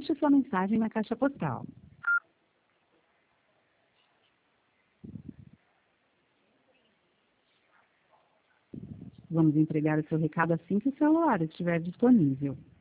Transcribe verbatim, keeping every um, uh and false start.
deixe sua mensagem na caixa postal. Vamos entregar o seu recado assim que o celular estiver disponível.